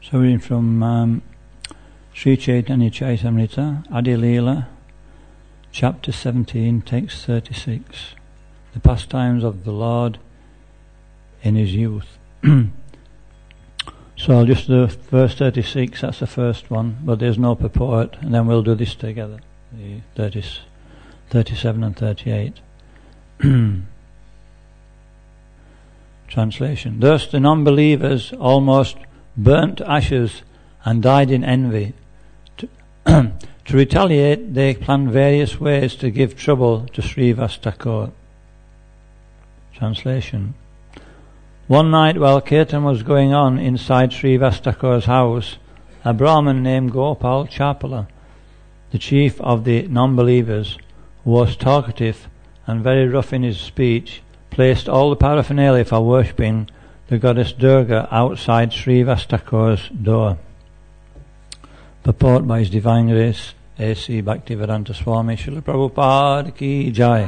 So reading from Sri Chaitanya Chaitamrita, Adi Leela, chapter 17, text 36. The pastimes of the Lord in his youth. So I'll just do verse 36, that's the first one, but there's no purport, and then we'll do this together, the 37 and 38. Translation. Thus the non-believers almost burnt to ashes and died in envy. To retaliate, they planned various ways to give trouble to Srivas Thakur. Translation. One night while Kirtan was going on inside Srivas Thakur's house, a Brahmin named Gopal Chapala, the chief of the non-believers, who was talkative and very rough in his speech, placed all the paraphernalia for worshipping the goddess Durga outside Srivas Thakur's door. Purport by His Divine Grace A.C. Bhaktivedanta Swami Srila Prabhupada Ki Jai.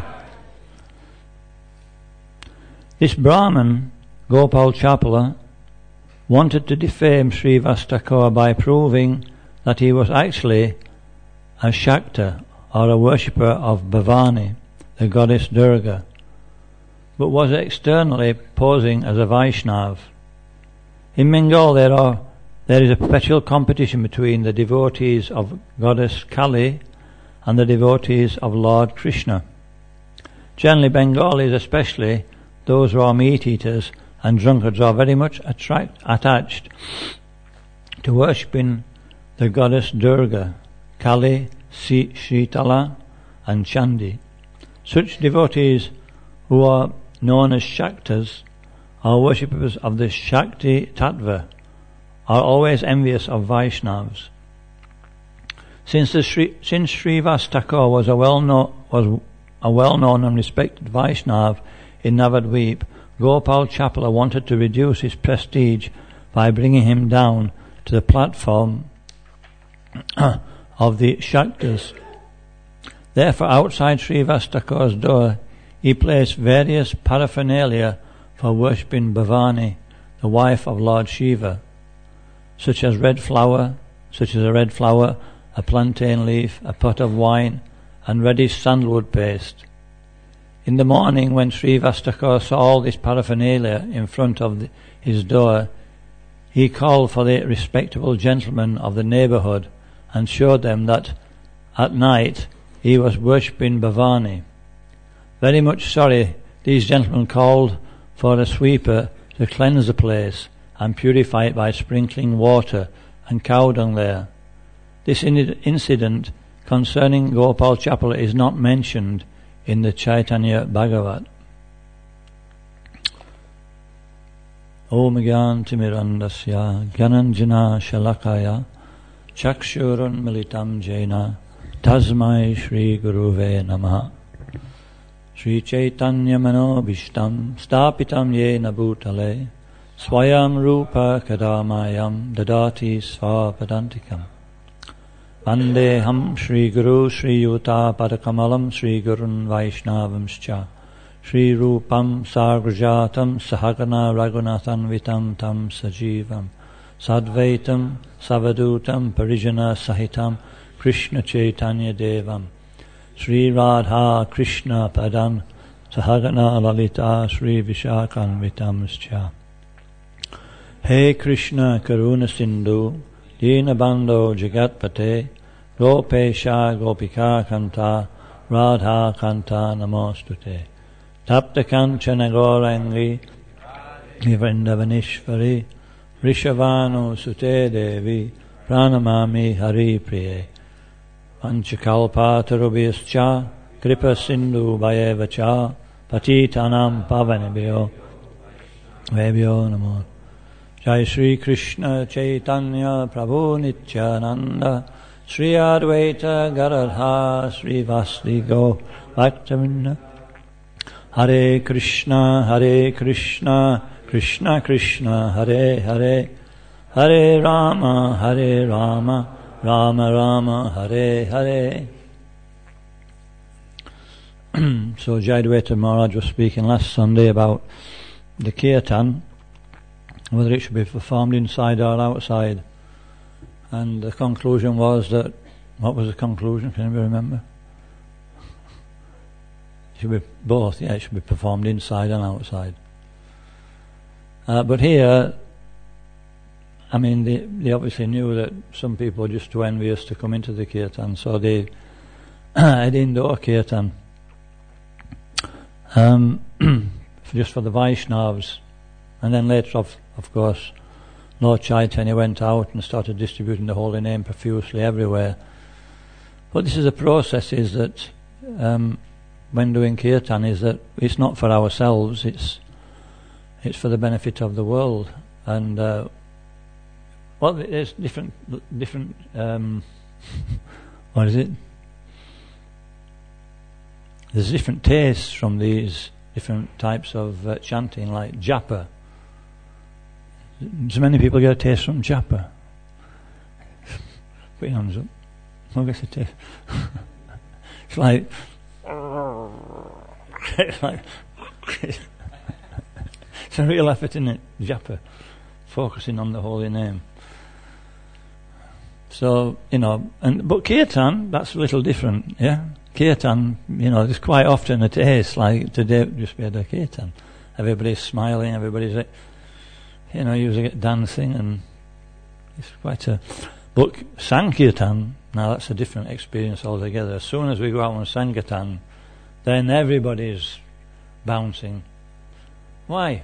This Brahmin, Gopal Chapala, wanted to defame Srivas Thakur by proving that he was actually a Shakta, or a worshipper of Bhavani, the goddess Durga, but was externally posing as a Vaishnav. In Bengal there is a perpetual competition between the devotees of goddess Kali and the devotees of Lord Krishna. Generally, Bengalis, especially those who are meat-eaters and drunkards, are very much attached to worshipping the goddess Durga, Kali, Shritala and Chandi. Such devotees, who are known as Shaktas, are worshippers of the Shakti Tattva, are always envious of Vaishnavas. Since Srivas Thakur was a well-known and respected Vaishnav in Navadvip, Gopal Chapala wanted to reduce his prestige by bringing him down to the platform of the Shaktas. Therefore, outside Srivas Thakur's door, he placed various paraphernalia for worshipping Bhavani, the wife of Lord Shiva, such as a red flower, a plantain leaf, a pot of wine, and reddish sandalwood paste. In the morning, when Srivas Thakur saw all this paraphernalia in front of his door, he called for the respectable gentlemen of the neighbourhood and showed them that at night he was worshipping Bhavani. Very much sorry, these gentlemen called for a sweeper to cleanse the place and purify it by sprinkling water and cow dung there. This incident concerning Gopal Chapala is not mentioned in the Chaitanya Bhagavat. Om Gyan Timirandasya Gyananjana Shalakaya Chakshurun Militam Jena Tasmai Shri Guruve Namaha. Shri Chaitanya Manobishtam Stapitam Yena Bhutale Swayam Rupa Kadamayam Dadati Svapadantikam Vandeham Shri Guru Shri Yuta Padakamalam Shri Gurun Vaishnavamscha Shri Rupam Sargrajatam Sahagana Raghunathan Vitam Tam Sajivam Sadvaitam Savadutam Parijana Sahitam Krishna Chaitanya Devam Shri Radha Krishna Padan Sahagana Lalita Shri Vishakan Vitamscha. Hey Krishna Karuna Sindhu Dina Bando Jagatpate Gopesha Gopika Kanta Radha Kanta Namostute Tapta Kanchana Gaurangi Vrindavanishvari Rishavanu Sute Devi Pranamami Hari Priye Panchakalpa Tarubhyascha Kripa Sindhu Bhayevacha Patitanam Pavanebhyo Vebhyo Namo. Jai Shri Krishna Chaitanya Prabhu Nityananda Shri Advaita Garadha Shri Vasdi Go Bhaktavinda. Hare Krishna Krishna Krishna Hare Hare Hare Rama Rama Rama Hare Hare. So Jayadvaita Maharaj was speaking last Sunday about the Kirtan, whether it should be performed inside or outside. And the conclusion was that, what was the conclusion? Can anybody remember? It should be both, it should be performed inside and outside. But here, I mean, they obviously knew that some people were just too envious to come into the kirtan, so they had indoor kirtan. Just for the Vaishnavas. And then later, of course, Lord Chaitanya went out and started distributing the holy name profusely everywhere. But this is a process, is that when doing kirtan, is that it's not for ourselves, it's for the benefit of the world. And well, there's different what is it? There's different tastes from these different types of chanting, like japa. So many people get a taste from japa. Put your hands up. Who gets a taste? It's like it's a real effort, isn't it? Japa, focusing on the holy name. So, but kirtan, that's a little different, yeah? Kirtan, there's quite often a taste, like today just we had a kirtan. Everybody's smiling, everybody's, usually dancing, and it's quite a... But Sankirtan, now that's a different experience altogether. As soon as we go out on Sankirtan, then everybody's bouncing. Why?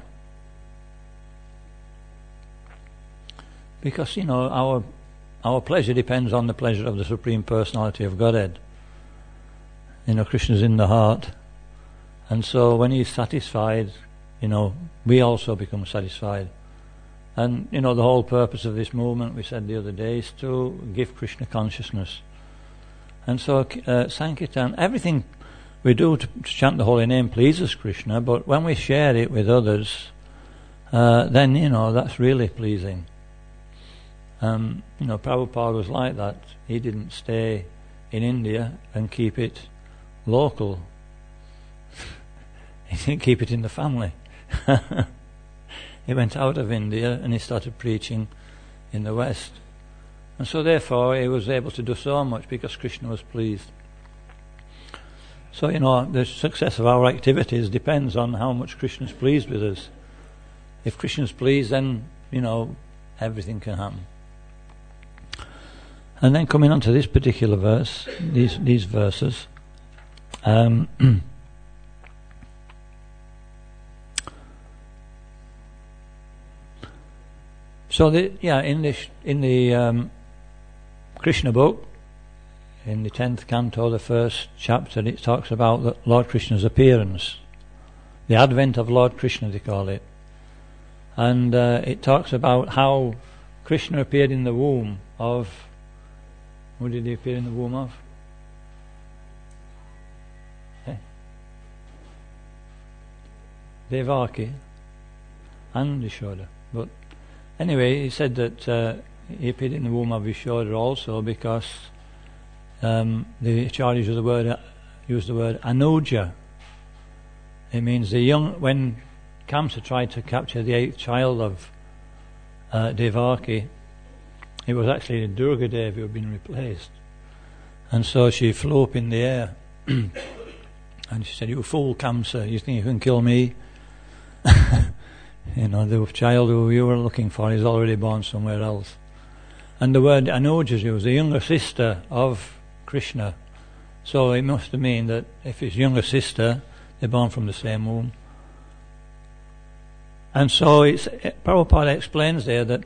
Because, our pleasure depends on the pleasure of the Supreme Personality of Godhead. Krishna's in the heart, and so when he's satisfied, we also become satisfied. And the whole purpose of this movement, we said the other day, is to give Krishna consciousness. And so Sankirtan, everything we do to chant the holy name pleases Krishna, but when we share it with others, then that's really pleasing. Prabhupada was like that. He didn't stay in India and keep it local. He didn't keep it in the family. He went out of India and he started preaching in the West. And so therefore he was able to do so much because Krishna was pleased. So, the success of our activities depends on how much Krishna is pleased with us. If Krishna is pleased, then, everything can happen. And then coming on to this particular verse, these verses, so in the Krishna book, in the 10th canto, the first chapter, it talks about Lord Krishna's appearance, the advent of Lord Krishna, they call it, and it talks about how Krishna appeared in the womb of... Who did he appear in the womb of? Devaki and Yashoda. But anyway, he said that he appeared in the womb of Yashoda also because the Acharyas use the word Anuja. It means when Kamsa tried to capture the 8th child of Devaki, it was actually Durga Devi who had been replaced. And so she flew up in the air and she said, "You fool Kamsa, you think you can kill me?" The child who you were looking for is already born somewhere else. And the word Anuja is used, the younger sister of Krishna. So it must mean that if it's younger sister, they're born from the same womb. And so Prabhupada explains there that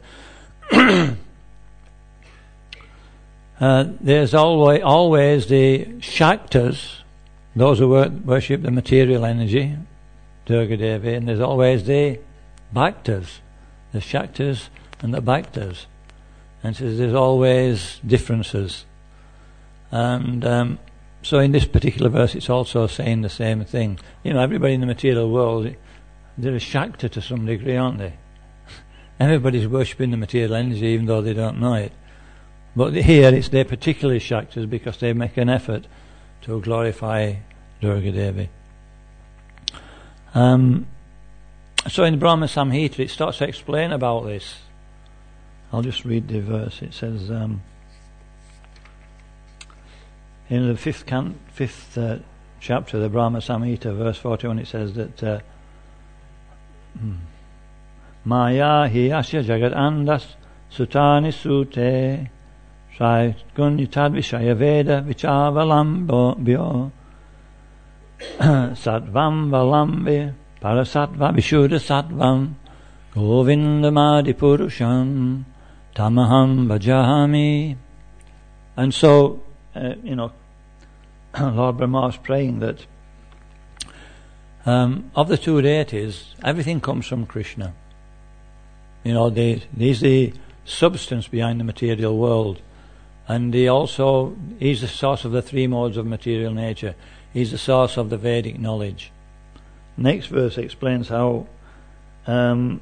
there's always the Shaktas, those who worship the material energy, Durga Devi, and there's always the Bhaktas, the Shaktas and the Bhaktas. And so there's always differences. And so in this particular verse it's also saying the same thing. Everybody in the material world, they're a Shakta to some degree, aren't they? Everybody's worshipping the material energy even though they don't know it. But here it's their particular Shaktas because they make an effort to glorify Durga Devi. So in the Brahma Samhita it starts to explain about this. I'll just read the verse. It says in the fifth chapter of the Brahma Samhita, verse 41, it says that Maya hi asya jagat andas sutani sute Sai gunyatad vishaya veda vichavalam byo Satvam valambi Parasatva Vishuddha Sattvam Govindamadi Purusham Tamaham Bhajami. And so, Lord Brahma is praying that of the two deities, everything comes from Krishna. He's the substance behind the material world, and he's the source of the three modes of material nature. He's the source of the Vedic knowledge. Next verse explains how that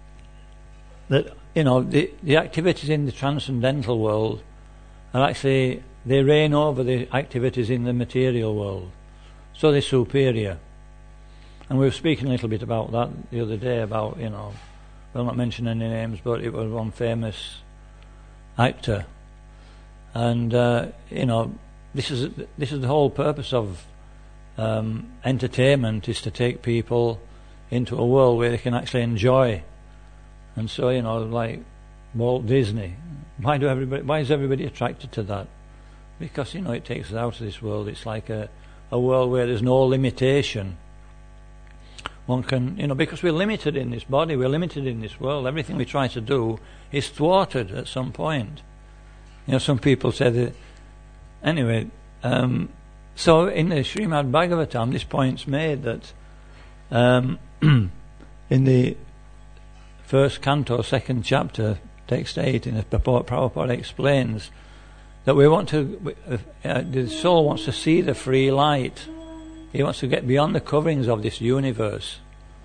the activities in the transcendental world are actually, they reign over the activities in the material world, so they're superior. And we were speaking a little bit about that the other day, about we'll not mention any names, but it was one famous actor, and this is the whole purpose of entertainment, is to take people into a world where they can actually enjoy. And so, like Walt Disney, why is everybody attracted to that? Because it takes us out of this world. It's like a world where there's no limitation. One can, because we're limited in this body, we're limited in this world. Everything we try to do is thwarted at some point. Some people say that. Anyway, so in the Srimad Bhagavatam, this point's made that in the first canto, second chapter, text 8, in the purport, Prabhupada explains that the soul wants to see the free light. He wants to get beyond the coverings of this universe.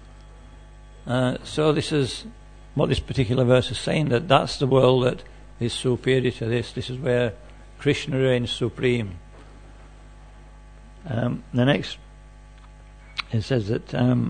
So this is what this particular verse is saying, that's the world that is superior to this. This is where Krishna reigns supreme. The next, it says that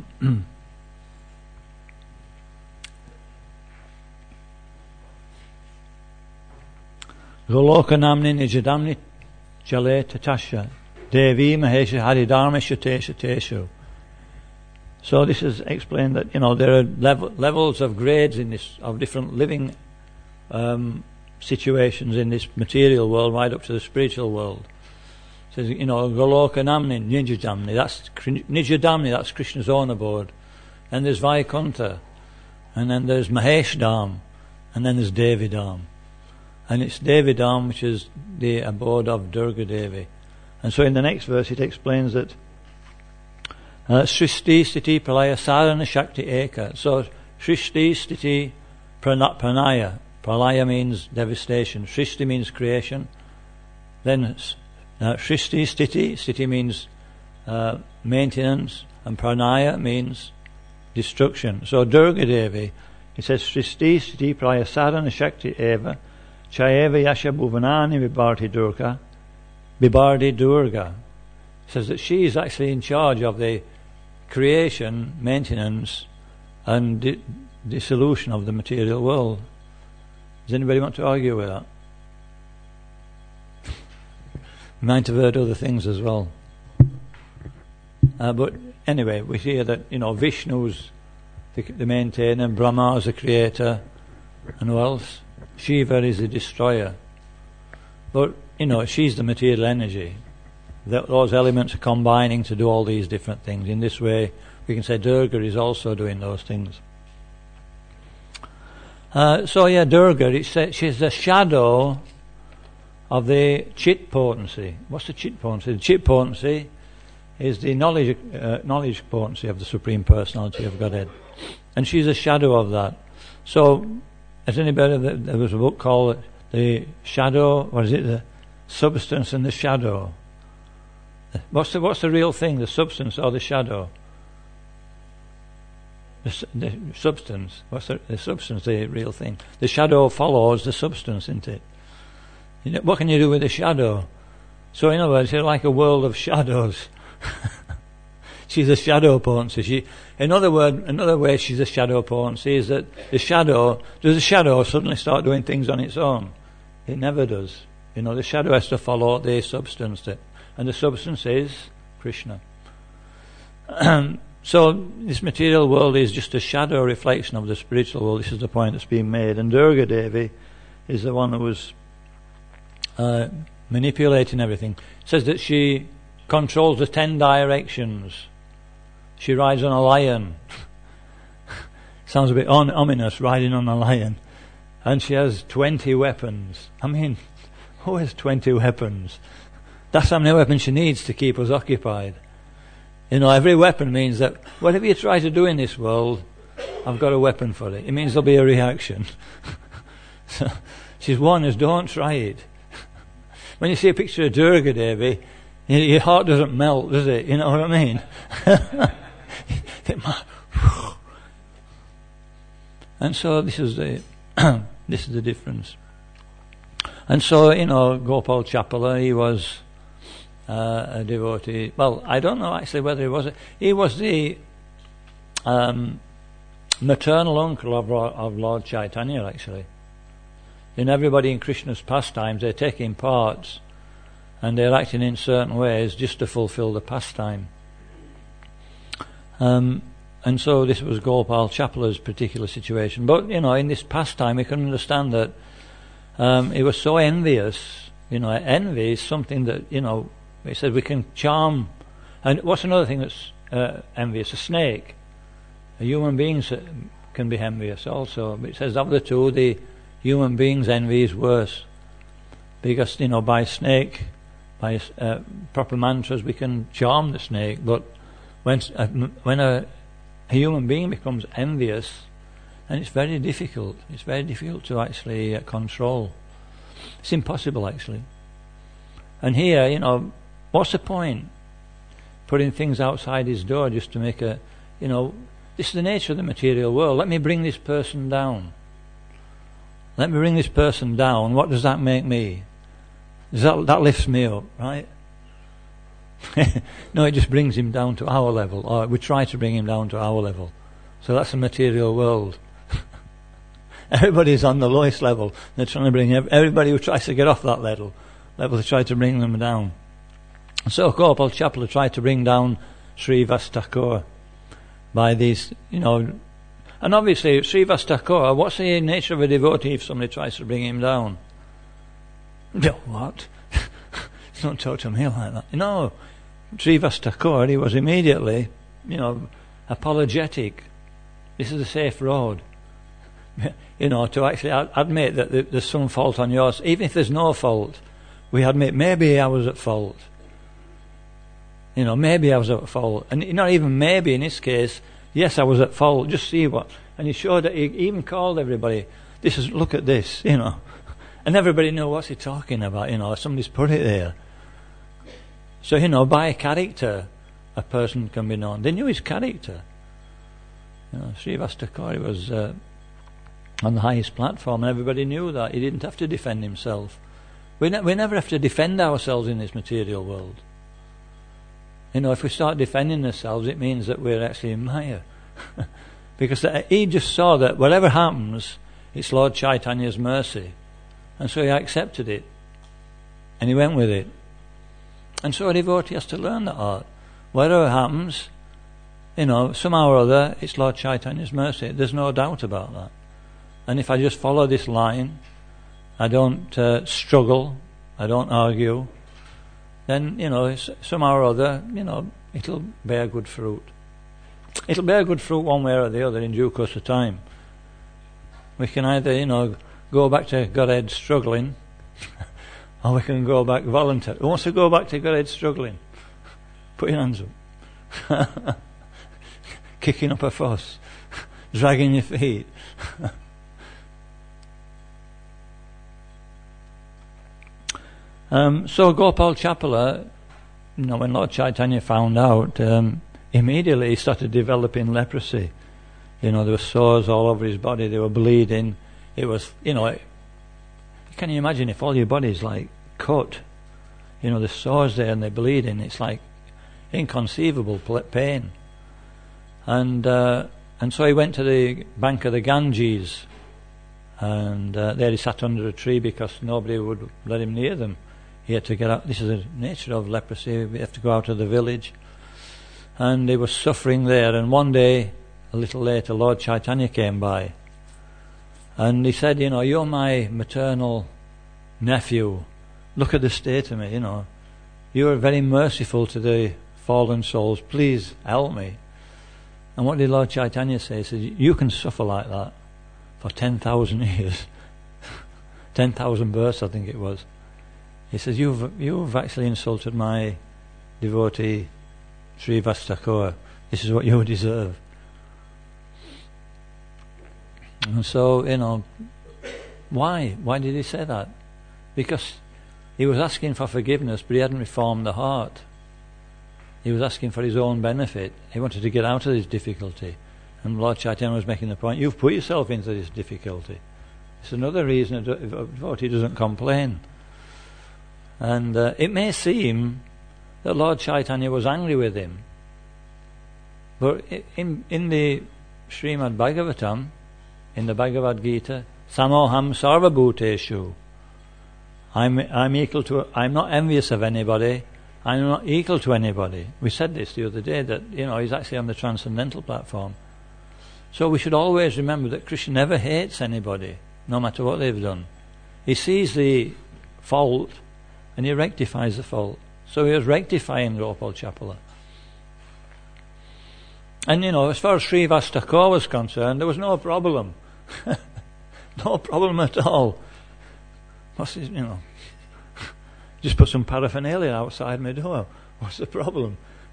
Goloka namni nijadamni jale tatasha devi mahesha haridharma shatesha teshu. So this is explained that there are levels of grades in this, of different living situations in this material world, right up to the spiritual world. It says, Goloka namni nijadamni, that's Krishna's own abode. And there's Vaikuntha, and then there's Mahesh Dham, and then there's Devi Dham. And it's Devi Dham which is the abode of Durga Devi. And so in the next verse it explains that Srishti Sthiti Pralaya Sarana Shakti Eka. So Srishti Sthiti Pranaya. Pralaya means devastation. Srishti means creation. Then Srishti Sthiti. Sthiti means maintenance. And Pranaya means destruction. So Durga Devi, it says Srishti Sthiti Pralaya Sarana Shakti Eva Chayeva Yasha Bhuvanani Bibardi Durga. It says that she is actually in charge of the creation, maintenance, and dissolution of the material world. Does anybody want to argue with that? Might have heard other things as well. But anyway, we hear that Vishnu's the maintainer, Brahma is the creator, and who else? Shiva is the destroyer. But she's the material energy. Those elements are combining to do all these different things. In this way, we can say Durga is also doing those things. Durga, she's the shadow of the Chit potency. What's the Chit potency? The Chit potency is the knowledge potency of the Supreme Personality of Godhead. And she's a shadow of that. So, has anybody, there was a book called The Shadow, what is it, The Substance and the Shadow. What's the real thing, the substance or the shadow? The substance. What's the substance, the real thing? The shadow follows the substance, isn't it? What can you do with a shadow? So in other words, it's like a world of shadows. she's a shadow potency. Another way she's a shadow potency is that does the shadow suddenly start doing things on its own? It never does. The shadow has to follow the substance, and the substance is Krishna. So this material world is just a shadow reflection of the spiritual world. This is the point that's being made. And Durga Devi is the one who was manipulating everything. It says that she controls the 10 directions. She rides on a lion. Sounds a bit ominous, riding on a lion. And she has 20 weapons. I mean, who has 20 weapons? That's how many weapons she needs to keep us occupied. Every weapon means that whatever you try to do in this world, I've got a weapon for it. It means there'll be a reaction. So she's warned us, don't try it. When you see a picture of Durga Devi, your heart doesn't melt, does it? You know what I mean? And so this is the difference. And so, Gopal Chapala, he was a devotee. Well, I don't know actually whether he was the maternal uncle of Lord Chaitanya, actually. Everybody in Krishna's pastimes, they're taking parts and they're acting in certain ways just to fulfill the pastime. And so this was Gopal Chapala's particular situation. But, in this pastime we can understand that he was so envious. Envy is something that, it said we can charm. And what's another thing that's envious? A snake. Human beings can be envious also. But it says of the two, the human being's envy is worse. Because, by proper mantras we can charm the snake. But when a human being becomes envious, then it's very difficult. It's very difficult to actually control. It's impossible, actually. And here, what's the point? Putting things outside his door just to make this is the nature of the material world. Let me bring this person down. Let me bring this person down. What does that make me? That lifts me up, right? No, it just brings him down to our level, or we try to bring him down to our level. So that's the material world. Everybody's on the lowest level. They're trying to bring everybody who tries to get off that level, they try to bring them down. So Gopal Chapala tried to bring down Srivas Thakur by these, and obviously Srivas Thakur, what's the nature of a devotee if somebody tries to bring him down? No, what? Don't talk to me like that. No, Srivas Thakur, he was immediately, apologetic. This is a safe road. To actually admit that there's some fault on yours. Even if there's no fault, we admit maybe I was at fault. Maybe I was at fault. And not even maybe in this case, yes, I was at fault. Just see what. And he showed that he even called everybody, look at this, And everybody knew what's he talking about, somebody's put it there. So, by character, a person can be known. They knew his character. Srivas Thakur was on the highest platform, and everybody knew that. He didn't have to defend himself. We never have to defend ourselves in this material world. If we start defending ourselves, it means that we're actually in Maya. Because he just saw that whatever happens, it's Lord Chaitanya's mercy. And so he accepted it. And he went with it. And so a devotee has to learn that art. Whatever happens, somehow or other, it's Lord Chaitanya's mercy. There's no doubt about that. And if I just follow this line, I don't struggle, I don't argue, then, somehow or other, it'll bear good fruit. It'll bear good fruit one way or the other in due course of time. We can either, go back to Godhead struggling, or we can go back voluntary. Who wants to go back to Godhead struggling? Put your hands up. Kicking up a fuss, dragging your feet. So Gopal Chapala, when Lord Chaitanya found out, immediately he started developing leprosy. There were sores all over his body, they were bleeding. It was, can you imagine if all your body's like cut, the sores there and they're bleeding, it's like, inconceivable pain. And so he went to the bank of the Ganges, and there he sat under a tree because nobody would let him near them. He had to get out. This is the nature of leprosy. You have to go out of the village. And he was suffering there. And one day, a little later, Lord Chaitanya came by. And he said, you're my maternal nephew. Look at the state of me, You are very merciful to the fallen souls. Please help me. And what did Lord Chaitanya say? He said, you can suffer like that for 10,000 years. 10,000 births, I think it was. He says, you've actually insulted my devotee, Srivastava Thakur. This is what you deserve. And so, why? Why did he say that? Because he was asking for forgiveness, but he hadn't reformed the heart. He was asking for his own benefit. He wanted to get out of this difficulty. And Lord Chaitanya was making the point, you've put yourself into this difficulty. It's another reason a devotee doesn't complain. And it may seem that Lord Chaitanya was angry with him. But in the Srimad Bhagavatam, in the Bhagavad Gita, Samoham Sarvabhuteshu, I'm not envious of anybody, I'm not equal to anybody. We said this the other day, that he's actually on the transcendental platform. So we should always remember that Krishna never hates anybody, no matter what they've done. He sees the fault and he rectifies the fault. So he was rectifying Gopal Chapala. And as far as Srivastava Thakur was concerned, there was no problem. No problem at all. What's his, just put some paraphernalia outside my door. What's the problem?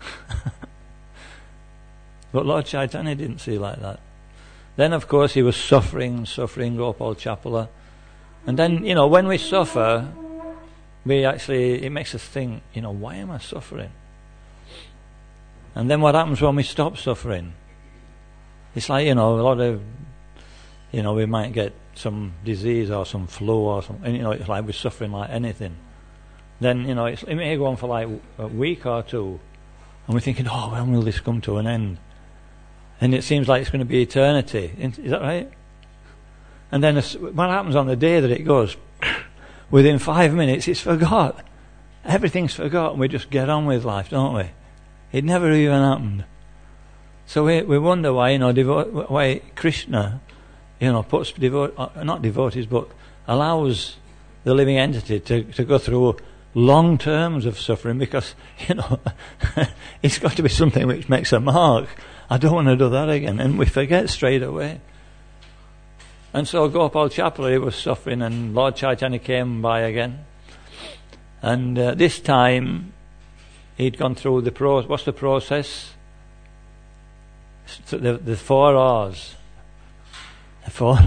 But Lord Chaitanya didn't see like that. Then, of course, he was suffering Gopal Chapala. And then, when we suffer, it makes us think, why am I suffering? And then what happens when we stop suffering? It's like, a lot of, we might get some disease or some flu or something, it's like we're suffering like anything. Then, it may go on for like a week or two, and we're thinking, when will this come to an end? And it seems like it's going to be eternity. Is that right? And then what happens on the day that it goes? Within 5 minutes, it's forgot. Everything's forgotten. We just get on with life, don't we? It never even happened. So we wonder why, why Krishna, puts not devotees, but allows the living entity to go through long terms of suffering, because, it's got to be something which makes a mark. I don't want to do that again. And we forget straight away. And so Gopal Chapala was suffering, and Lord Chaitanya came by again. And this time, he'd gone through what's the process? The 4 R's. The 4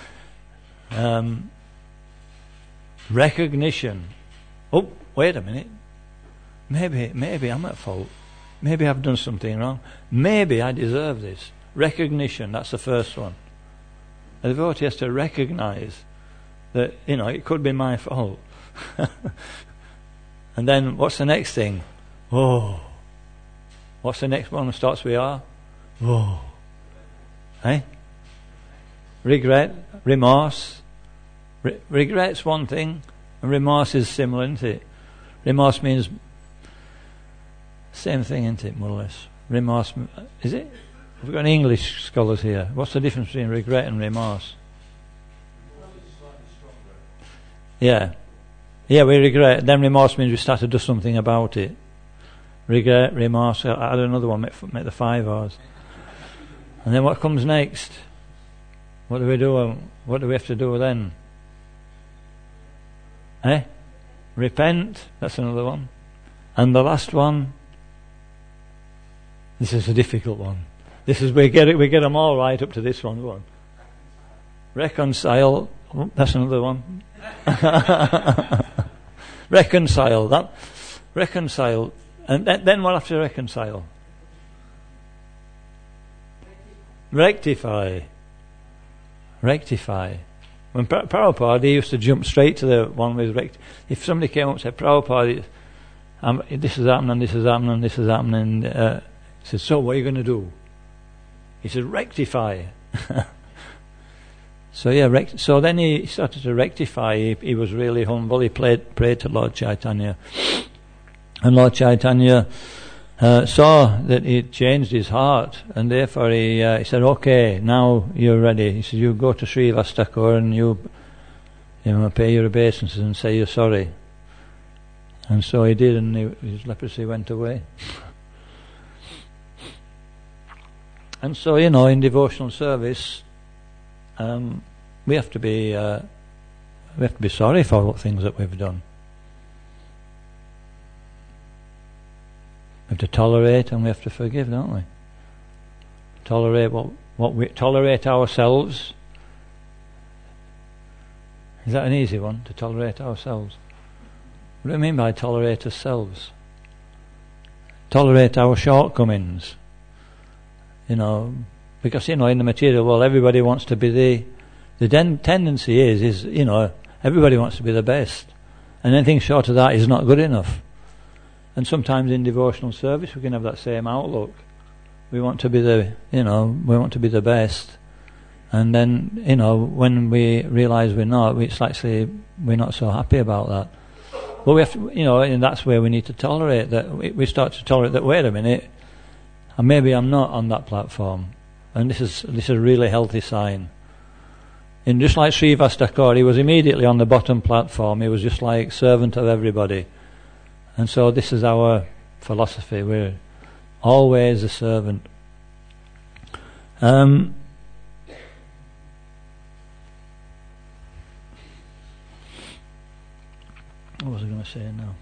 recognition. Oh, wait a minute. Maybe I'm at fault. Maybe I've done something wrong. Maybe I deserve this. Recognition, that's the first one. The devotee has to recognize that, it could be my fault. And then what's the next thing? Oh. What's the next one that starts with R? Oh. Regret, remorse. Regret's one thing, and remorse is similar, isn't it? Remorse means same thing, isn't it, more or less? Remorse, is it? We've got any English scholars here. What's the difference between regret and remorse? Yeah, we regret. Then remorse means we start to do something about it. Regret, remorse. Add another one. Make the 5 R's. And then what comes next? What do we do? What do we have to do then? Repent. That's another one. And the last one. This is a difficult one. We get them all right up to this one. Go on. Reconcile. Oh, that's another one. Reconcile. Reconcile. And then what after reconcile? Rectify. When Prabhupada, he used to jump straight to the one with if somebody came up and said, Prabhupada, this is happening, this is happening, this is happening. He said, so what are you going to do? He said, rectify. So then he started to rectify. He was really humble. He prayed to Lord Chaitanya. And Lord Chaitanya saw that he'd changed his heart, and therefore he said, okay, now you're ready. He said, you go to Srivastaka and you pay your obeisances and say you're sorry. And so he did, and his leprosy went away. And so, in devotional service, we have to be sorry for what things that we've done. We have to tolerate and we have to forgive, don't we? Tolerate what we tolerate ourselves. Is that an easy one, to tolerate ourselves? What do I mean by tolerate ourselves? Tolerate our shortcomings. Because in the material world everybody wants to be the tendency is everybody wants to be the best, and anything short of that is not good enough. And sometimes in devotional service we can have that same outlook. We want to be the best, and then when we realise we're not, it's actually we're not so happy about that. But we have to, and that's where we need to tolerate that. We start to tolerate that. Wait a minute, and maybe I'm not on that platform, and this is a really healthy sign. And just like Srivastaka, he was immediately on the bottom platform. He was just like servant of everybody, and so this is our philosophy. We're always a servant. What was I going to say now?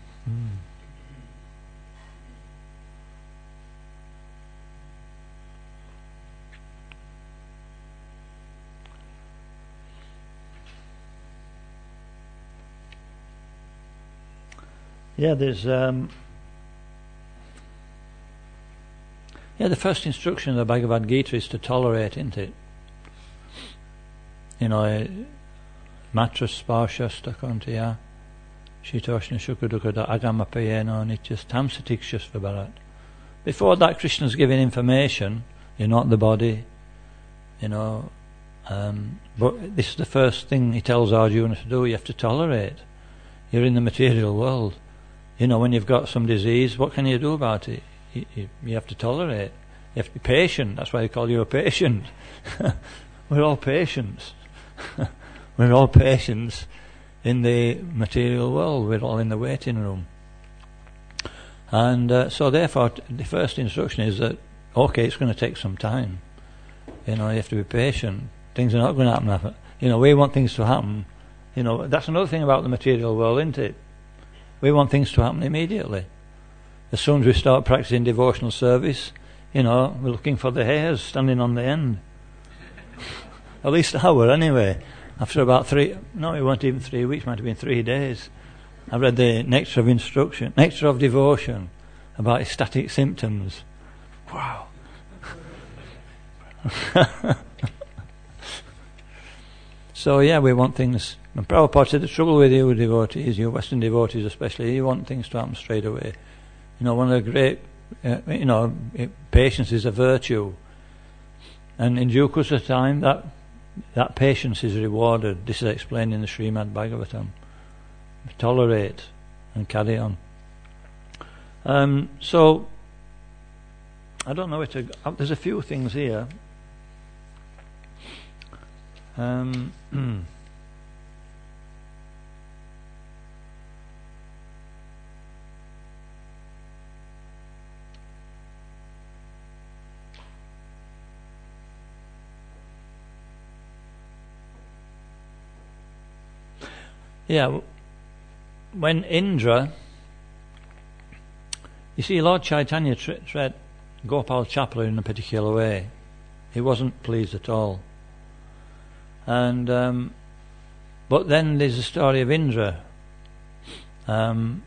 There's the first instruction of the Bhagavad Gita is to tolerate, isn't it? Matra sparsha stakantaya shitoshna shukadukada agamapayena nityas tamsatikshas vabarat. Before that, Krishna's giving information. You're not the body, but this is the first thing he tells Arjuna to do. You have to tolerate. You're in the material world. When you've got some disease, what can you do about it? You have to tolerate. You have to be patient. That's why they call you a patient. We're all patients. We're all patients in the material world. We're all in the waiting room. And so therefore, the first instruction is that, okay, it's going to take some time. You have to be patient. Things are not going to happen. We want things to happen. That's another thing about the material world, isn't it? We want things to happen immediately. As soon as we start practicing devotional service, we're looking for the hairs standing on the end. At least an hour anyway. After about it weren't even 3 weeks, might have been 3 days. I read the Nectar of Devotion about ecstatic symptoms. Wow. So we want things. And Prabhupada said the trouble with you devotees, you Western devotees especially, you want things to happen straight away. One of the great, patience is a virtue. And in due course of time, that patience is rewarded. This is explained in the Srimad Bhagavatam. Tolerate and carry on. So, I don't know where to go. There's a few things here. When Indra, you see, Lord Chaitanya treated Gopal Chapala in a particular way. He wasn't pleased at all. And but then there's the story of Indra. To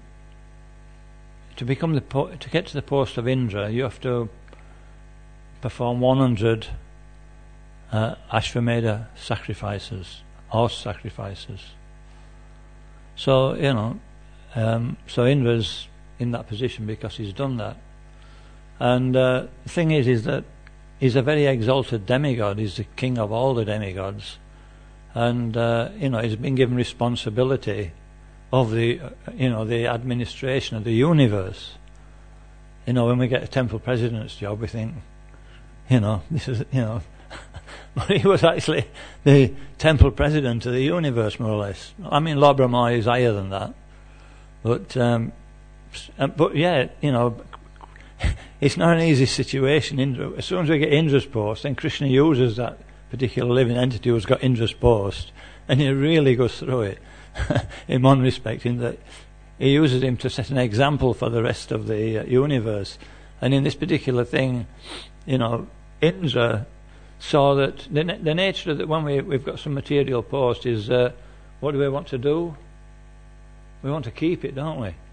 get to the post of Indra, you have to perform 100 Ashvamedha sacrifices, horse sacrifices. So so Indra's in that position because he's done that. And the thing is that he's a very exalted demigod. He's the king of all the demigods, and he's been given responsibility of the the administration of the universe. When we get a temple president's job, we think, this is but he was actually the temple president of the universe, more or less. I mean, Lord Brahma is higher than that, but yeah, it's not an easy situation. Indra, as soon as we get Indra's post, then Krishna uses that particular living entity who's got Indra's post, and he really goes through it in one respect, in that he uses him to set an example for the rest of the universe. And in this particular thing, Indra saw that the nature of that when we've got some material post is, what do we want to do? We want to keep it, don't we?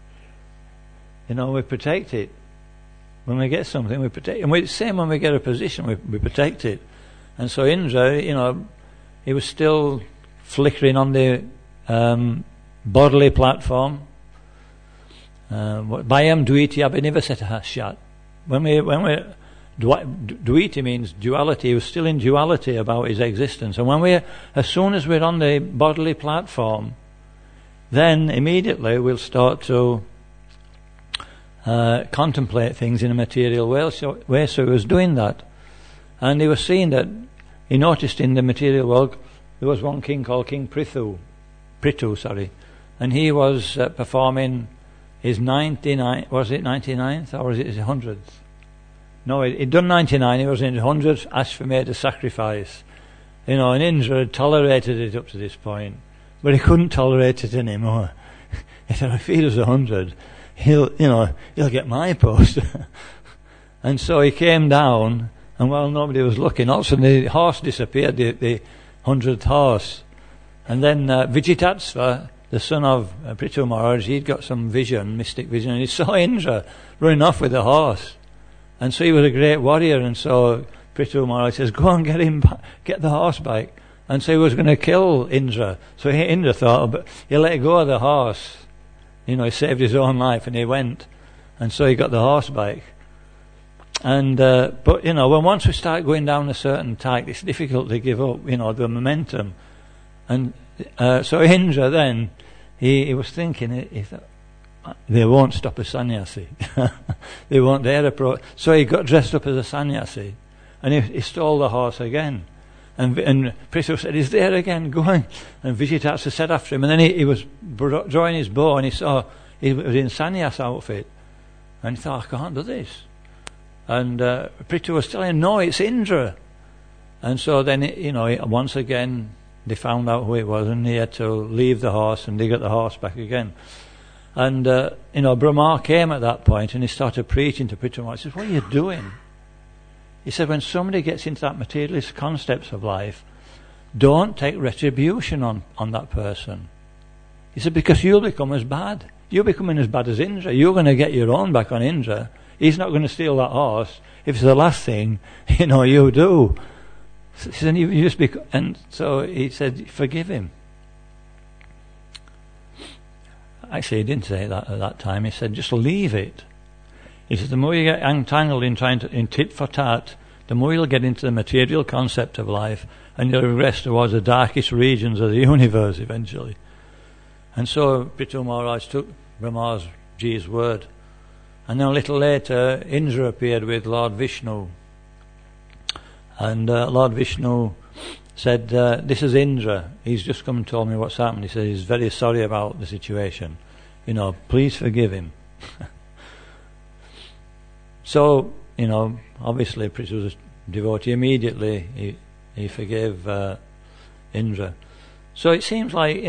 We protect it. When we get something, we protect it. And same when we get a position, we protect it. And so Indra, he was still flickering on the bodily platform. Bayam Dviti Abhinivaseta Shat. When we Dviti means duality. He was still in duality about his existence. And as soon as we're on the bodily platform, then immediately we'll start to contemplate things in a material way. So he was doing that, and he was seeing that. He noticed in the material world there was one king called King Prithu, and he was performing his 99th, was it 99th or was it his 100th? No, he'd done 99, he was in his 100th Ashvamedha sacrifice. And Indra had tolerated it up to this point, but he couldn't tolerate it anymore. He said, if he does 100, he'll get my post. And so he came down, and while nobody was looking, all of a sudden the horse disappeared, the 100th horse. And then Vijitasva, the son of Prithu Maharaj, he'd got some vision, mystic vision, and he saw Indra running off with the horse. And so he was a great warrior, and so Prithu Maharaj says, go and get him back, get the horse back. And so he was going to kill Indra. So Indra thought, but he let go of the horse. He saved his own life, and he went. And so he got the horse back. And but when once we start going down a certain track, it's difficult to give up, the momentum. And so Indra then, he was thinking, he thought, they won't stop a sannyasi. They won't dare approach. So he got dressed up as a sannyasi, and he stole the horse again. And Prithu said, he's there again, going. And Vijitatsa said after him, and then he was drawing his bow, and he saw he was in sannyas outfit, and he thought, I can't do this. And Prithu was telling him, no, it's Indra. And so then, once again, they found out who it was, and he had to leave the horse and dig at the horse back again. And, Brahma came at that point, and he started preaching to Prithu Maharaj. He said, what are you doing? He said, when somebody gets into that materialist concepts of life, don't take retribution on that person. He said, because you'll become as bad. You're becoming as bad as Indra. You're going to get your own back on Indra. He's not going to steal that horse if it's the last thing, you do. He said, you just and so he said, forgive him. Actually, he didn't say that at that time. He said, just leave it. He said, the more you get entangled in tit for tat, the more you'll get into the material concept of life, and you'll regress towards the darkest regions of the universe eventually. And so Prithu Maharaj took Brahmaji's word. And then a little later, Indra appeared with Lord Vishnu. And Lord Vishnu said, this is Indra. He's just come and told me what's happened. He said he's very sorry about the situation. Please forgive him. So, obviously Prithu was a devotee. Immediately he forgave Indra. So it seems like,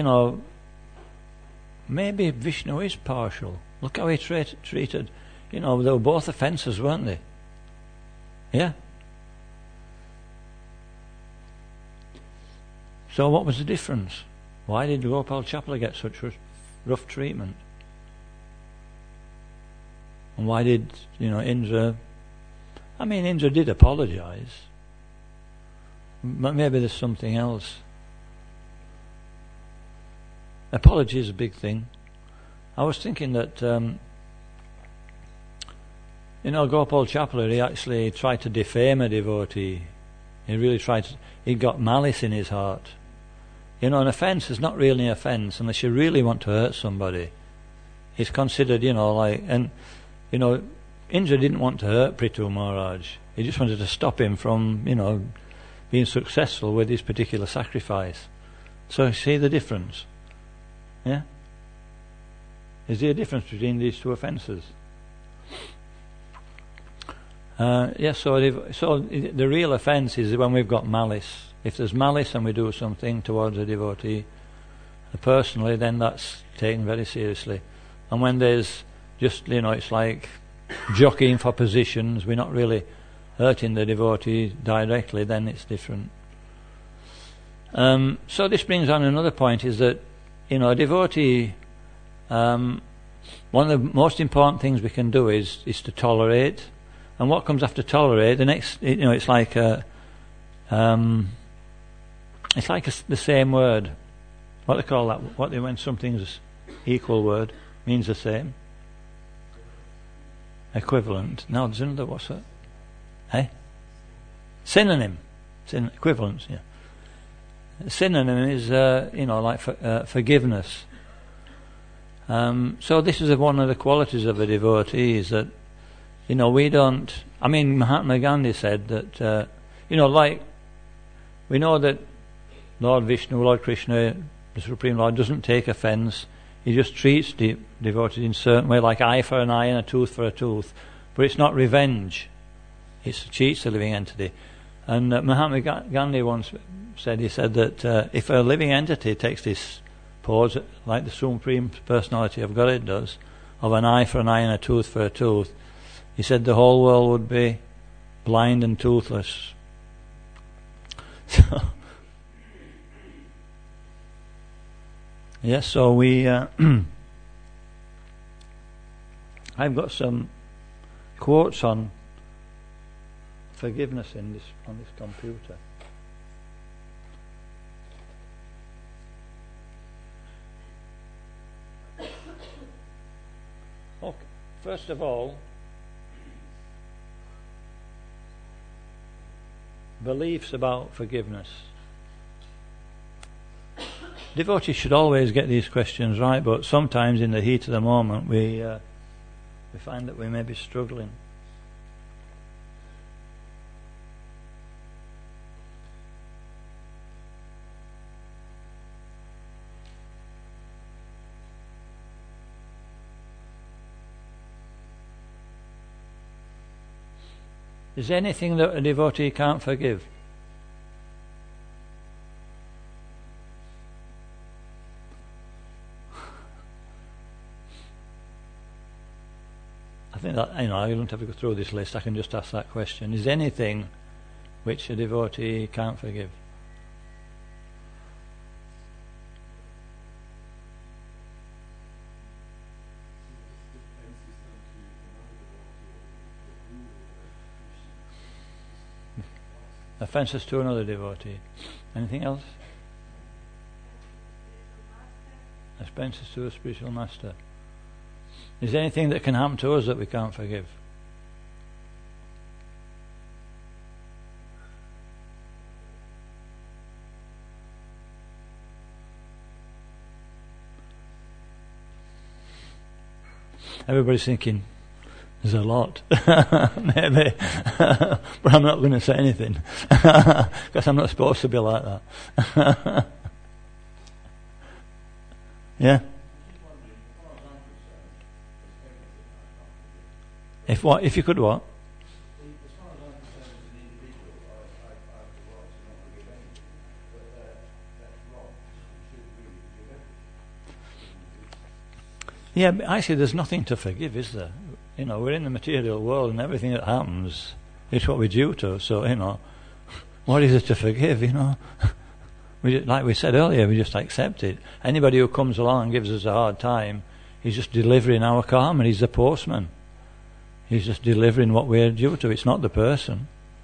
maybe Vishnu is partial. Look how he treated, they were both offences, weren't they? Yeah. So what was the difference? Why did Gopal Chapla get such rough treatment? And why did, Indra... Indra did apologise. But maybe there's something else. Apology is a big thing. I was thinking that Gopal Chapler, he actually tried to defame a devotee. He really tried to, he got malice in his heart. An offence is not really an offence unless you really want to hurt somebody. It's considered, Indra didn't want to hurt Prithu Maharaj. He just wanted to stop him from, being successful with his particular sacrifice. So see the difference? Yeah? Is there a difference between these two offences? So the real offence is when we've got malice. If there's malice and we do something towards a devotee, personally, then that's taken very seriously. And when there's just, it's like jockeying for positions, we're not really hurting the devotee directly, then it's different. So this brings on another point, is that, a devotee, one of the most important things we can do is to tolerate. And what comes after tolerate, the next, it's like the same word. What they call that? When something's equal word means the same. Equivalent. No, there's another. What's that? Synonym. Equivalence. Yeah. Synonym is forgiveness. So this is one of the qualities of a devotee, is that we don't. I mean, Mahatma Gandhi said that we know that Lord Vishnu, Lord Krishna, the Supreme Lord, doesn't take offence. He just treats devotees in a certain way, like eye for an eye and a tooth for a tooth. But it's not revenge. It cheats the living entity. And Mahatma Gandhi once said that if a living entity takes this pose, like the Supreme Personality of God does, of an eye for an eye and a tooth for a tooth, he said the whole world would be blind and toothless. So, yes, so we I've got some quotes on forgiveness on this computer. Okay, first of all, beliefs about forgiveness. Devotees should always get these questions right, but sometimes in the heat of the moment we find that we may be struggling. Is there anything that a devotee can't forgive? I think that, I don't have to go through this list. I can just ask that question. Is there anything which a devotee can't forgive? Offences to another devotee. Anything else? Offences to a spiritual master. Is there anything that can happen to us that we can't forgive? Everybody's thinking, there's a lot. Maybe. But I'm not going to say anything. Because I'm not supposed to be like that. Yeah? If you could what? Yeah, but actually there's nothing to forgive, is there? We're in the material world and everything that happens is what we're due to. So, what is it to forgive, like we said earlier, we just accept it. Anybody who comes along and gives us a hard time, he's just delivering our karma. He's the postman. He's just delivering what we're due to. It's not the person.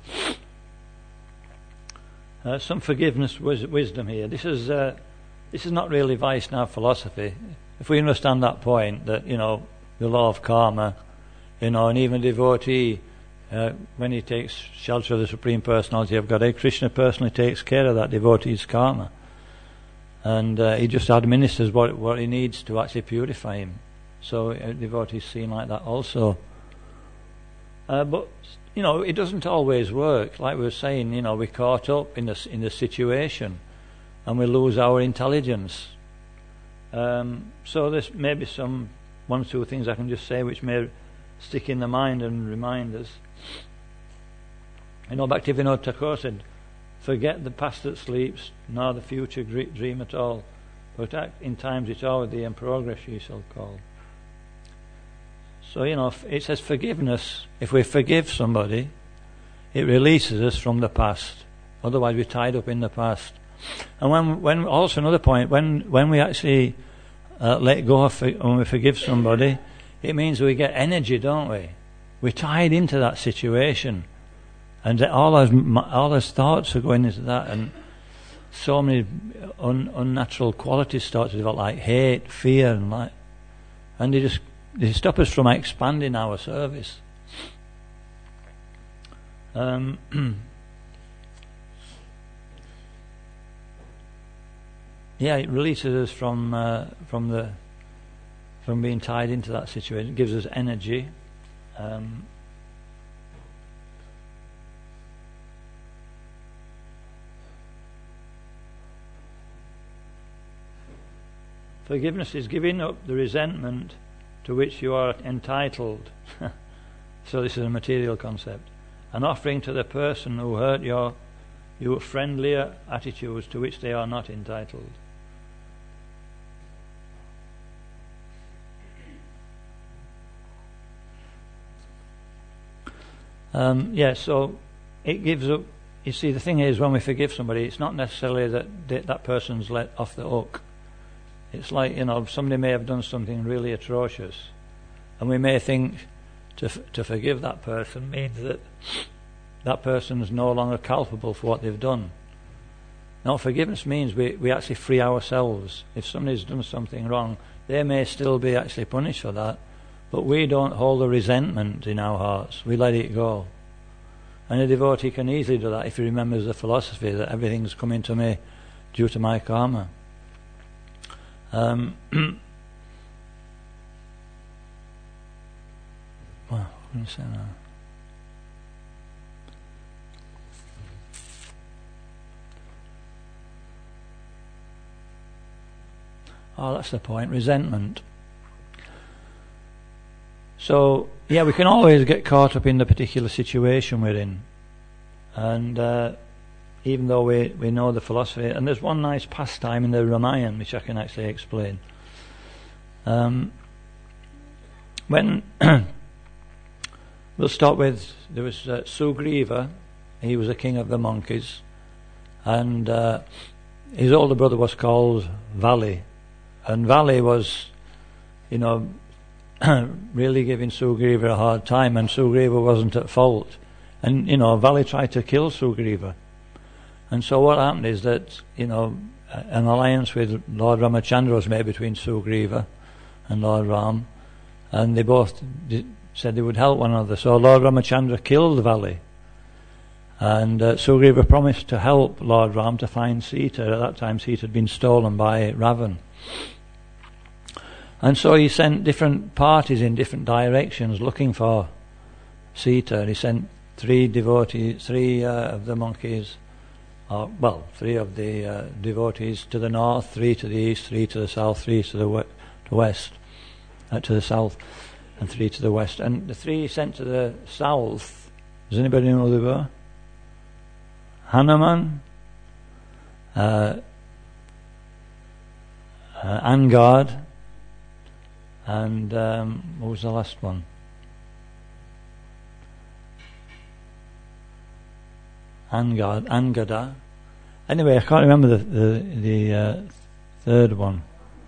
Some forgiveness wisdom here. This is not really Vaishnava philosophy. If we understand that point, that the law of karma And even a devotee, when he takes shelter of the Supreme Personality of Godhead, Krishna personally takes care of that devotee's karma. And he just administers what he needs to actually purify him. So a devotee is seen like that also. But it doesn't always work. Like we were saying, we're caught up in the situation, and we lose our intelligence. So there's maybe one or two things I can just say which may stick in the mind and remind us. Bhaktivinoda Thakur said, "Forget the past that sleeps, nor the future dream at all. But act in times it's all the in progress ye shall call." So, it says forgiveness. If we forgive somebody, it releases us from the past. Otherwise we're tied up in the past. And when also another point, when we actually let go of when we forgive somebody, it means we get energy, don't we? We're tied into that situation. And all those thoughts are going into that, and so many unnatural qualities start to develop, like hate, fear, and they stop us from expanding our service. It releases us from being tied into that situation. It gives us energy. Forgiveness is giving up the resentment to which you are entitled. So this is a material concept. And offering to the person who hurt you friendlier attitudes to which they are not entitled. So it gives up. You see, the thing is, when we forgive somebody, it's not necessarily that person's let off the hook. It's like, somebody may have done something really atrocious, and we may think to forgive that person means that person is no longer culpable for what they've done. No, forgiveness means we actually free ourselves. If somebody's done something wrong, they may still be actually punished for that, but we don't hold the resentment in our hearts. We let it go. And a devotee can easily do that if he remembers the philosophy that everything's coming to me due to my karma. Well, what can I say now? Oh, that's the point, resentment. So, we can always get caught up in the particular situation we're in. And even though we know the philosophy, and there's one nice pastime in the Ramayana which I can actually explain. When we'll start with, there was Sugriva. He was a king of the monkeys, and his older brother was called Vali, and Vali was, really giving Sugriva a hard time, and Sugriva wasn't at fault, and Vali tried to kill Sugriva. And so what happened is that, an alliance with Lord Ramachandra was made between Sugriva and Lord Ram, and they both said they would help one another. So Lord Ramachandra killed Vali, and Sugriva promised to help Lord Ram to find Sita. At that time Sita had been stolen by Ravan. And so he sent different parties in different directions looking for Sita. He sent three of the monkeys, three of the devotees to the north, 3 to the east, 3 to the south, 3 to the west, to the south, and 3 to the west. And the 3 sent to the south, does anybody know who they were? Hanuman, Angad, and what was the last one? Angada. Anyway, I can't remember the third one.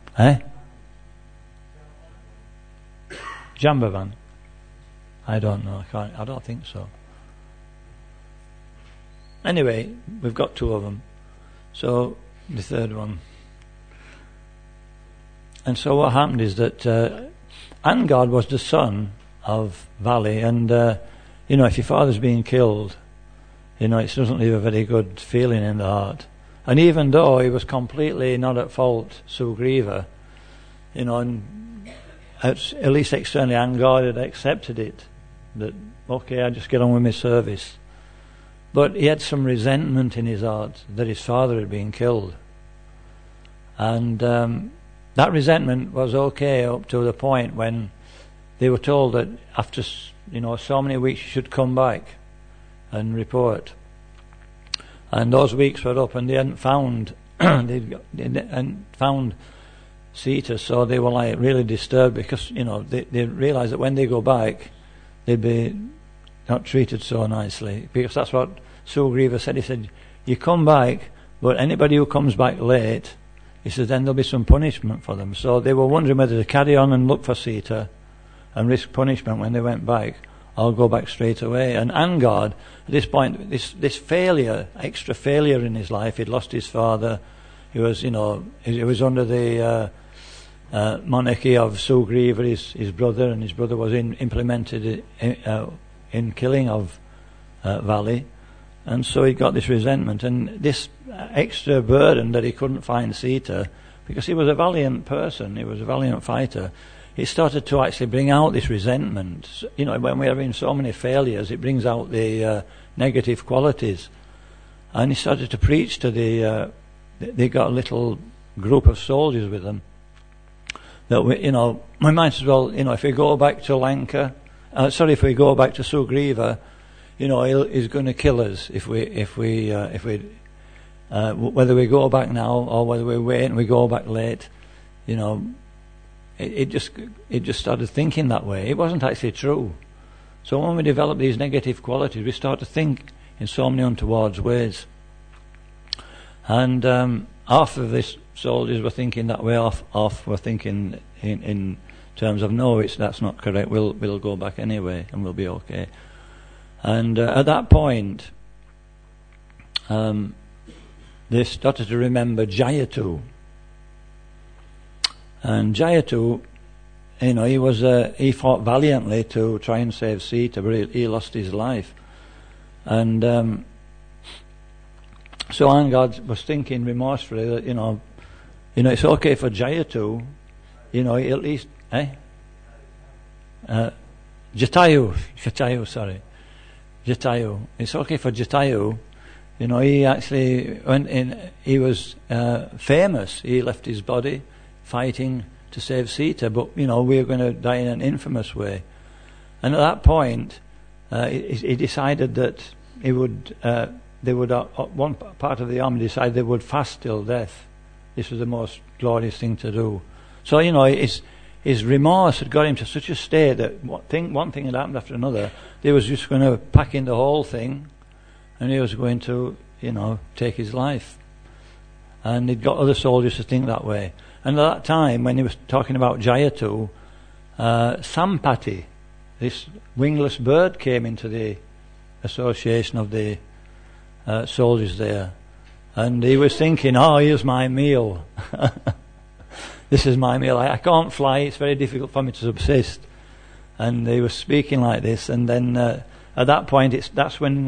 Jambavan. I don't know. I don't think so. Anyway, we've got 2 of them. So the third one. And so what happened is that Angad was the son of Valley, and if your father's being killed, it doesn't leave a very good feeling in the heart. And even though he was completely not at fault, Sugriva, and at least externally Angad had accepted it, that okay, I just get on with my service. But he had some resentment in his heart that his father had been killed. And that resentment was okay up to the point when they were told that after so many weeks you should come back and report. And those weeks were up, and they hadn't found they hadn't found Sita, so they were like really disturbed because they realised that when they go back they'd be not treated so nicely, because that's what Sugriva said. He said, you come back, but anybody who comes back late, he said, then there'll be some punishment for them. So they were wondering whether to carry on and look for Sita and risk punishment when they went back, or go back straight away. And Angad, at this point, this failure, extra failure in his life, he'd lost his father. He was, he was under the monarchy of Sugriva, his brother, and his brother was implemented in killing of Valley. And so he got this resentment and this extra burden that he couldn't find Sita, because he was a valiant person, he was a valiant fighter. It started to actually bring out this resentment. When we're having so many failures, it brings out the negative qualities. And he started to preach to they got a little group of soldiers with them. That we might as well, if we go back to Lanka, if we go back to Sugriva, he's going to kill us if we whether we go back now or whether we wait and we go back late. It just started thinking that way. It wasn't actually true. So when we develop these negative qualities, we start to think in so many untoward ways. And half of these soldiers were thinking that way, half were thinking in terms of no, that's not correct. We'll go back anyway, and we'll be okay. And at that point, they started to remember Jayatu. And Jayatu, he fought valiantly to try and save Sita, but he lost his life. And so Angad was thinking remorsefully that it's okay for Jayatu, at least, Jatayu, sorry. Jatayu. It's okay for Jatayu. He actually went in, he was famous. He left his body fighting to save Sita, but we were going to die in an infamous way. And at that point, he decided that one part of the army decided they would fast till death. This was the most glorious thing to do. So his remorse had got him to such a state that one thing had happened after another. They was just going to pack in the whole thing, and he was going to, take his life. And he'd got other soldiers to think that way. And at that time, when he was talking about Jayatu, Sampati, this wingless bird, came into the association of the soldiers there. And he was thinking, here's my meal. This is my meal. I can't fly. It's very difficult for me to subsist. And he was speaking like this. And then at that point, that's when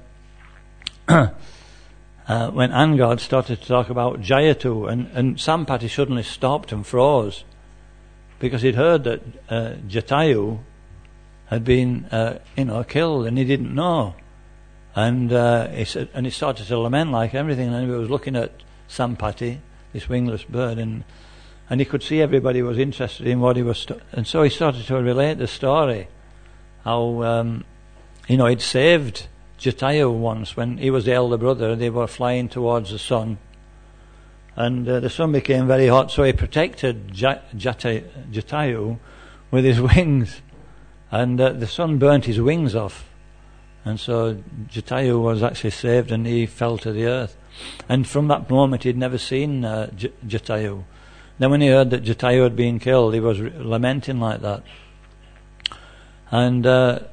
Angad started to talk about Jayatu, and Sampati suddenly stopped and froze, because he'd heard that Jatayu had been killed, and he didn't know. And he started to lament like everything, and he was looking at Sampati, this wingless bird, and he could see everybody was interested in what he was, and so he started to relate the story, how he'd saved Jatayu once when he was the elder brother. They were flying towards the sun, and the sun became very hot, so he protected Jatayu with his wings, and the sun burnt his wings off, and so Jatayu was actually saved, and he fell to the earth. And from that moment he'd never seen Jatayu. Then when he heard that Jatayu had been killed, he was lamenting like that. And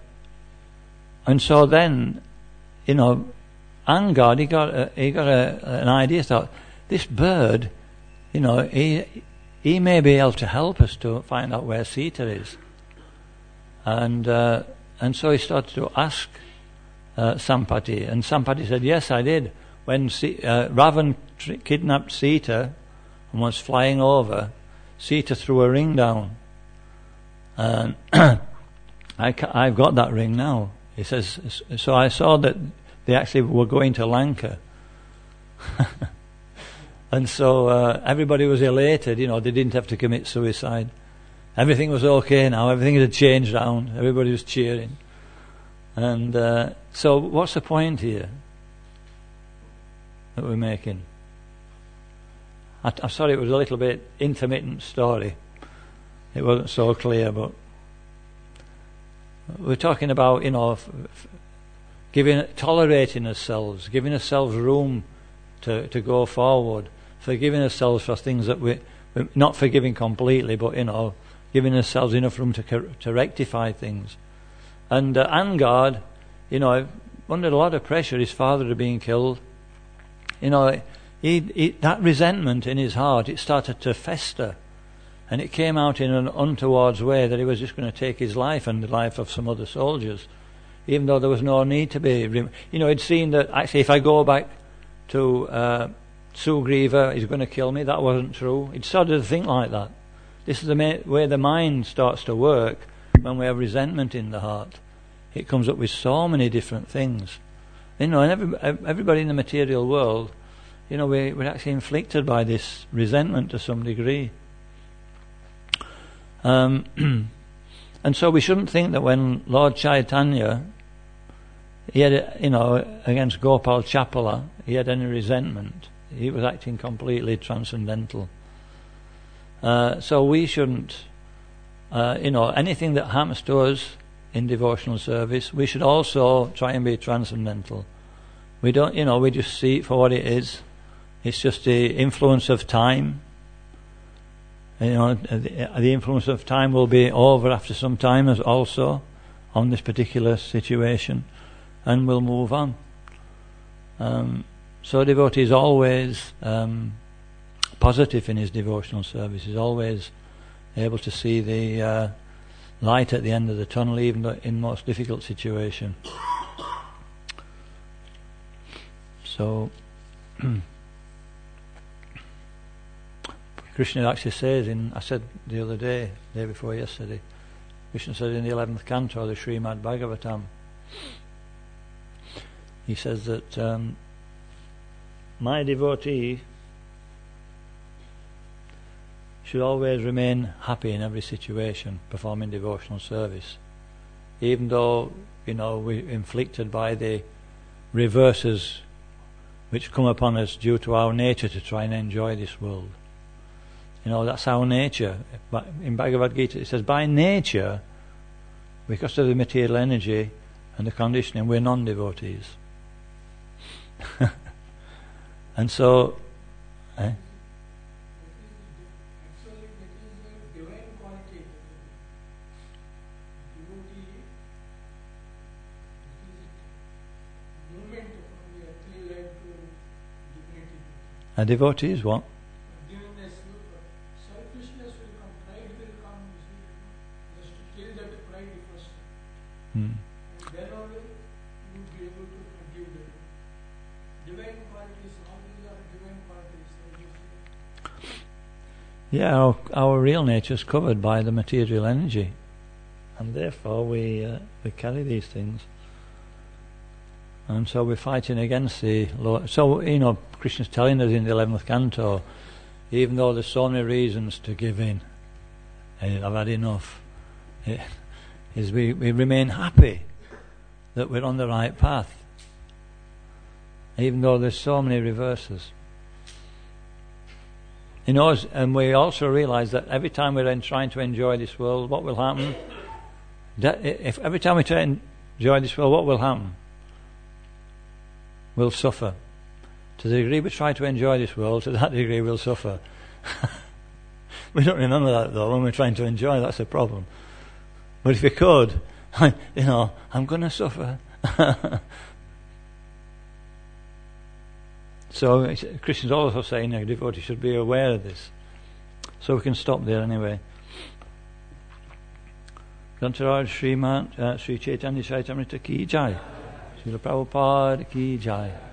so then, Angad, he got an idea. Thought, this bird, he may be able to help us to find out where Sita is. And so he started to ask Sampati, and Sampati said, yes, I did. When Ravan kidnapped Sita and was flying over, Sita threw a ring down. And I've got that ring now. He says, so I saw that they actually were going to Lanka. And so everybody was elated, they didn't have to commit suicide. Everything was okay now, everything had changed round, everybody was cheering. And so what's the point here that we're making? I'm sorry, it was a little bit intermittent story. It wasn't so clear, but we're talking about, tolerating ourselves, giving ourselves room to go forward, forgiving ourselves for things that we're not forgiving completely, but giving ourselves enough room to rectify things. And Angad, under a lot of pressure, his father had been killed. That resentment in his heart, it started to fester, and it came out in an untoward way that he was just going to take his life and the life of some other soldiers, even though there was no need to be. He'd seen that actually, if I go back to Sugriva, he's going to kill me. That wasn't true. He'd started to think like that. This is the way the mind starts to work when we have resentment in the heart. It comes up with so many different things. And everybody in the material world, we're actually inflicted by this resentment to some degree. And so we shouldn't think that when Lord Chaitanya, he had, against Gopal Chapala, he had any resentment. He was acting completely transcendental. So we shouldn't, anything that happens to us in devotional service, we should also try and be transcendental. We don't, we just see it for what it is. It's just the influence of time. The influence of time will be over after some time as also on this particular situation, and we'll move on. So a devotee is always positive in his devotional service. He's always able to see the light at the end of the tunnel, even in the most difficult situation. So Krishna actually says I said the other day before yesterday, Krishna said in the 11th canto of the Srimad Bhagavatam, he says that my devotee should always remain happy in every situation, performing devotional service, even though we're inflicted by the reverses which come upon us due to our nature to try and enjoy this world. That's our nature. But in Bhagavad Gita it says, by nature, because of the material energy and the conditioning, we're non-devotees. And so a devotee is what? Selfishness will come, pride will come, just to kill that pride first. And then only you will be able to forgive them. Divine qualities, all these are divine qualities. Yeah, our real nature is covered by the material energy, and therefore we carry these things. And so we're fighting against the Lord. So, Krishna's telling us in the 11th canto, even though there's so many reasons to give in, I've had enough, we remain happy that we're on the right path, even though there's so many reverses. And we also realize that every time we're trying to enjoy this world, what will happen? If every time we try to enjoy this world, what will happen? We'll suffer. To the degree we try to enjoy this world, to that degree we'll suffer. We don't remember that though when we're trying to enjoy. That's a problem. But if we could, I'm going to suffer. So Krishna's also saying a devotee should be aware of this. So we can stop there anyway. Grantharaj Sri Chaitanya Charitamrita ki jai. Srila Prabhupada ki jai.